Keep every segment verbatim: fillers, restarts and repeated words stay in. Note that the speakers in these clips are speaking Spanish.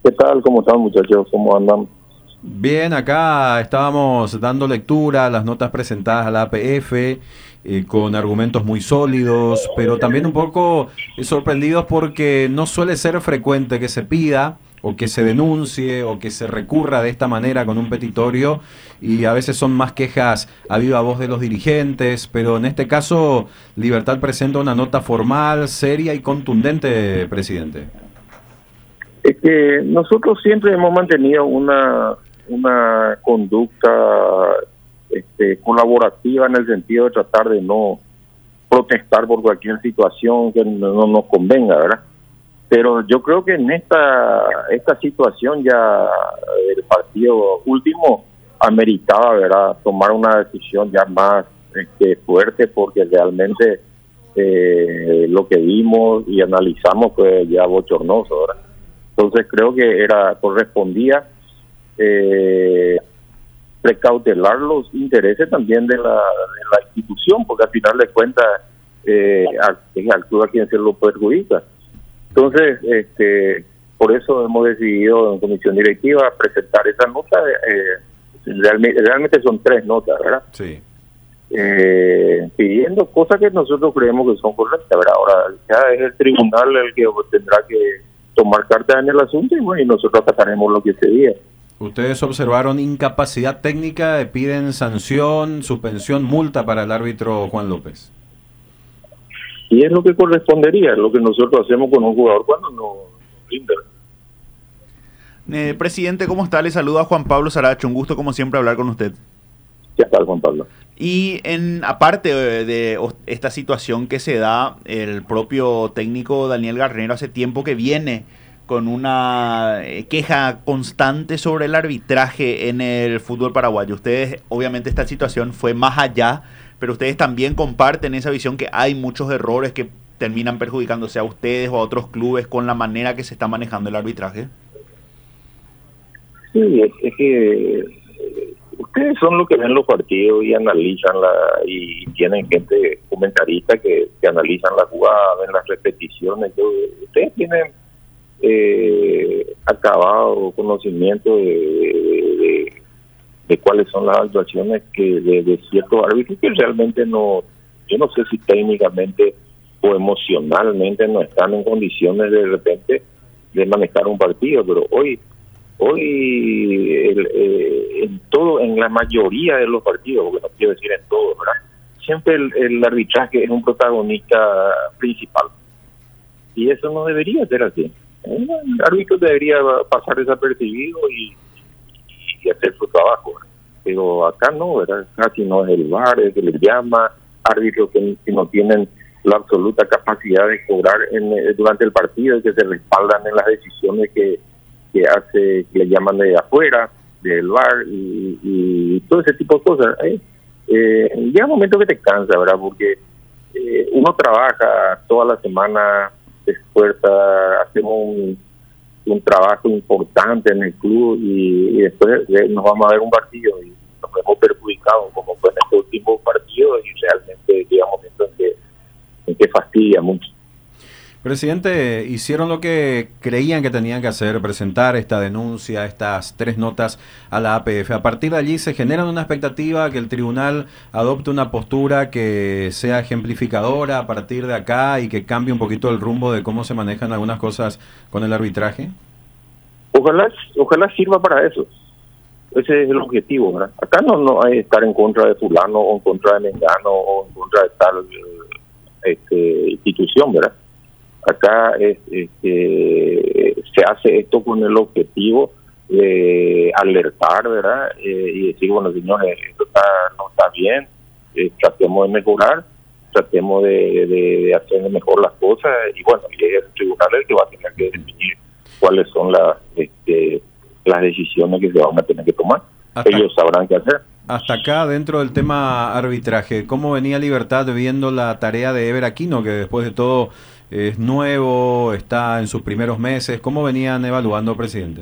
¿Qué tal? ¿Cómo están, muchachos? ¿Cómo andan? Bien, acá estábamos dando lectura a las notas presentadas a la A P F eh, con argumentos muy sólidos, pero también un poco eh, sorprendidos porque no suele ser frecuente que se pida o que se denuncie o que se recurra de esta manera con un petitorio, y a veces son más quejas a viva voz de los dirigentes, pero en este caso Libertad presenta una nota formal, seria y contundente, presidente. Es que nosotros siempre hemos mantenido una una conducta este, colaborativa en el sentido de tratar de no protestar por cualquier situación que no, no nos convenga, ¿verdad? Pero yo creo que en esta esta situación ya el partido último ameritaba, ¿verdad?, tomar una decisión ya más este, fuerte, porque realmente eh, lo que vimos y analizamos fue ya bochornoso, ¿verdad? Entonces creo que era correspondía eh, precautelar los intereses también de la, de la institución, porque al final de cuentas eh, actúa quien se lo perjudica. Entonces, este, por eso hemos decidido en comisión directiva presentar esa nota. Eh, realmente, realmente son tres notas, ¿verdad? Sí. Eh, pidiendo cosas que nosotros creemos que son correctas, ¿verdad? Ahora ya es el tribunal el que tendrá que tomar cartas en el asunto, y bueno, y nosotros acataremos lo que se diga. Ustedes observaron incapacidad técnica, piden sanción, suspensión, multa para el árbitro Juan López. Y es lo que correspondería, es lo que nosotros hacemos con un jugador cuando no brinda. Eh, presidente, ¿cómo está? Le saluda Juan Pablo Saracho, un gusto como siempre hablar con usted. ¿Qué tal, Juan Pablo? Y en aparte de, de esta situación que se da, el propio técnico Daniel Garnero hace tiempo que viene con una queja constante sobre el arbitraje en el fútbol paraguayo. Ustedes, obviamente esta situación fue más allá, pero ustedes también comparten esa visión que hay muchos errores que terminan perjudicándose a ustedes o a otros clubes con la manera que se está manejando el arbitraje. Sí, es, es que ustedes son los que ven los partidos y analizan la, y tienen gente comentarista que, que analizan la jugada, ven las repeticiones. Ustedes tienen eh, acabado conocimiento de, de, de, de cuáles son las actuaciones que de, de ciertos árbitros que realmente no, yo no sé si técnicamente o emocionalmente no están en condiciones de repente de manejar un partido, pero hoy Hoy, el, eh, en todo, en la mayoría de los partidos, porque no quiero decir en todos, ¿verdad?, siempre el, el arbitraje es un protagonista principal. Y eso no debería ser así. El árbitro debería pasar desapercibido y, y hacer su trabajo, ¿verdad? Pero acá no, ¿verdad? Casi no es el V A R, es que les llama, árbitros que, que no tienen la absoluta capacidad de cobrar en, durante el partido, que se respaldan en las decisiones que que hace, que le llaman de afuera, del V A R y, y todo ese tipo de cosas. ¿eh? Eh, llega un momento que te cansa, ¿verdad? Porque eh, uno trabaja toda la semana, se esfuerza, hacemos un, un trabajo importante en el club y, y después eh, nos vamos a ver un partido y nos hemos perjudicado, como fue en este último partido, y realmente llega un momento en que, en que fastidia mucho. Presidente, hicieron lo que creían que tenían que hacer, presentar esta denuncia, estas tres notas a la A P F. A partir de allí se genera una expectativa que el tribunal adopte una postura que sea ejemplificadora a partir de acá y que cambie un poquito el rumbo de cómo se manejan algunas cosas con el arbitraje. Ojalá, ojalá sirva para eso. Ese es el objetivo, ¿verdad? Acá no, no hay estar en contra de fulano o en contra de mengano o en contra de tal este, institución, ¿verdad? Acá es, este, se hace esto con el objetivo de alertar, ¿verdad? Eh, y decir, bueno, señores, esto está, no está bien, eh, tratemos de mejorar, tratemos de, de, de hacer mejor las cosas, y bueno, y es el tribunal el que va a tener que definir cuáles son las, este, las decisiones que se van a tener que tomar. Hasta ellos sabrán qué hacer. Hasta acá, dentro del tema arbitraje, ¿cómo venía Libertad viendo la tarea de Ever Aquino, que después de todo es nuevo, está en sus primeros meses? ¿Cómo venían evaluando, presidente?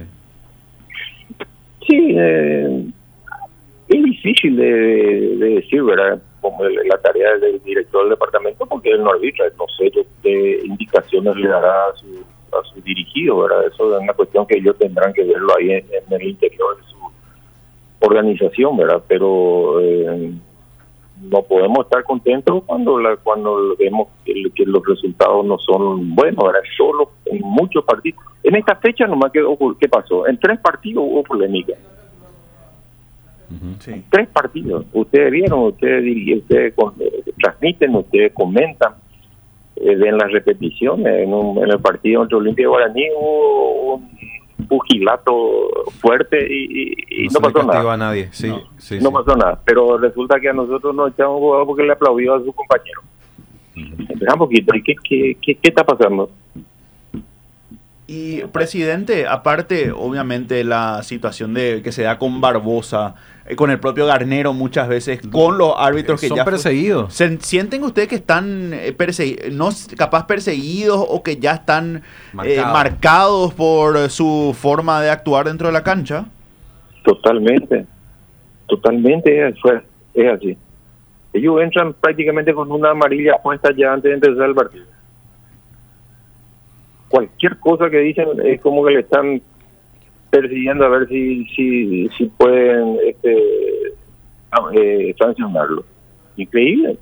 Sí, eh, es difícil de, de decir, ¿verdad?, como el, la tarea del director del departamento, porque él no arbitra, no sé qué indicaciones le dará a su, a sus dirigidos, ¿verdad? Eso es una cuestión que ellos tendrán que verlo ahí en, en el interior de su organización, ¿verdad? Pero eh, no podemos estar contentos cuando la, cuando vemos que, que los resultados no son buenos, ¿verdad? Solo en muchos partidos. En esta fecha nomás quedó, ¿qué pasó? En tres partidos hubo polémica. Uh-huh. Sí. Tres partidos. Ustedes vieron, ustedes, ustedes eh, transmiten, ustedes comentan, eh, ven las repeticiones. En, un, en el partido entre Olimpia y Guaraní hubo un pugilato fuerte y, y, y no, no pasó nada. A nadie. Sí, no, sí, no sí. pasó nada. Pero resulta que a nosotros nos echamos un jugador porque le aplaudió a su compañero. Uh-huh. Espera un poquito, ¿y qué, qué, qué, qué está pasando? Y, presidente, aparte, obviamente, la situación de que se da con Barbosa, eh, con el propio Garnero muchas veces, con los árbitros que son ya... perseguidos. ¿Se, ¿Sienten ustedes que están eh, persegui- no capaz perseguidos o que ya están Marcado. eh, marcados por eh, su forma de actuar dentro de la cancha? Totalmente, totalmente es, es así. Ellos entran prácticamente con una amarilla puesta ya antes de empezar el partido. Cualquier cosa que dicen es como que le están persiguiendo a ver si si si pueden este eh, sancionarlo. Increíble.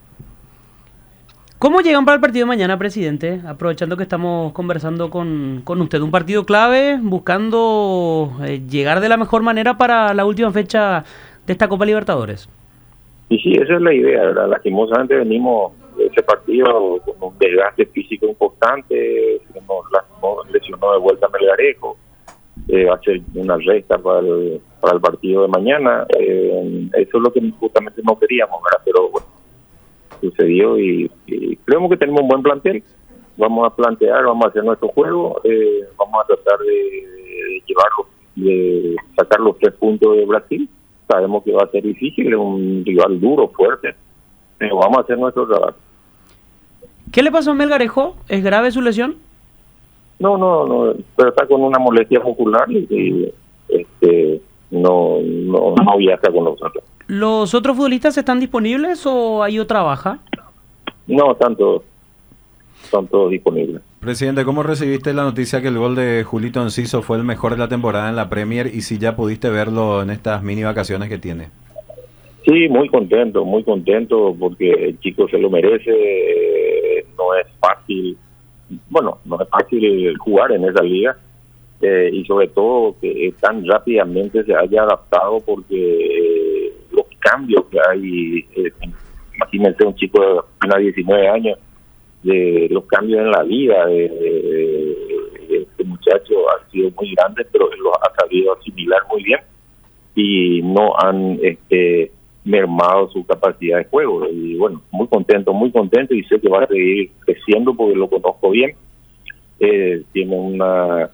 ¿Cómo llegan para el partido de mañana, presidente? Aprovechando que estamos conversando con, con usted. Un partido clave, buscando eh, llegar de la mejor manera para la última fecha de esta Copa Libertadores. Y sí, esa es la idea, ¿verdad? Lastimosamente venimos de ese partido con un desgaste físico importante, nos lastimó, lesionó de vuelta a Melgarejo, eh, va a ser una resta para el, para el partido de mañana, eh, eso es lo que justamente no queríamos, ¿verdad? Pero bueno, sucedió y, y creemos que tenemos un buen plantel, vamos a plantear, vamos a hacer nuestro juego, eh, vamos a tratar de, de llevarlo, de sacar los tres puntos de Brasil. Sabemos que va a ser difícil, es un rival duro, fuerte, pero vamos a hacer nuestro trabajo. ¿Qué le pasó a Melgarejo? ¿Es grave su lesión? No, no, no, pero está con una molestia muscular y, y este, no, no, no viaja con nosotros. ¿Los otros futbolistas están disponibles o hay otra baja? No, están todos, son todos disponibles. Presidente, ¿cómo recibiste la noticia que el gol de Julito Enciso fue el mejor de la temporada en la Premier y si ya pudiste verlo en estas mini vacaciones que tiene? Sí, muy contento, muy contento porque el chico se lo merece, no es fácil, bueno, no es fácil jugar en esa liga eh, y sobre todo que tan rápidamente se haya adaptado porque eh, los cambios que hay, eh, imagínense un chico de apenas diecinueve años, de los cambios en la vida de, de, de este muchacho han sido muy grandes, pero él los ha sabido asimilar muy bien y no han este mermado su capacidad de juego. Y bueno, muy contento, muy contento y sé que va a seguir creciendo porque lo conozco bien. Eh, tiene una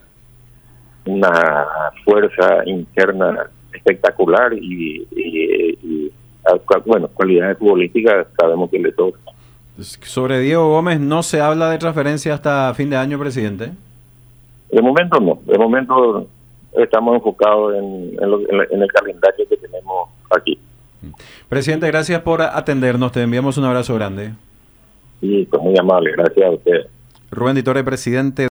una fuerza interna espectacular y, y, y bueno, cualidades futbolísticas sabemos que le toca. Sobre Diego Gómez, ¿no se habla de transferencia hasta fin de año, presidente? De momento no, de momento estamos enfocados en, en, lo, en, en el calendario que tenemos aquí. Presidente, gracias por atendernos, te enviamos un abrazo grande. Sí, pues muy amable, gracias a usted. Rubén Di Torre, presidente.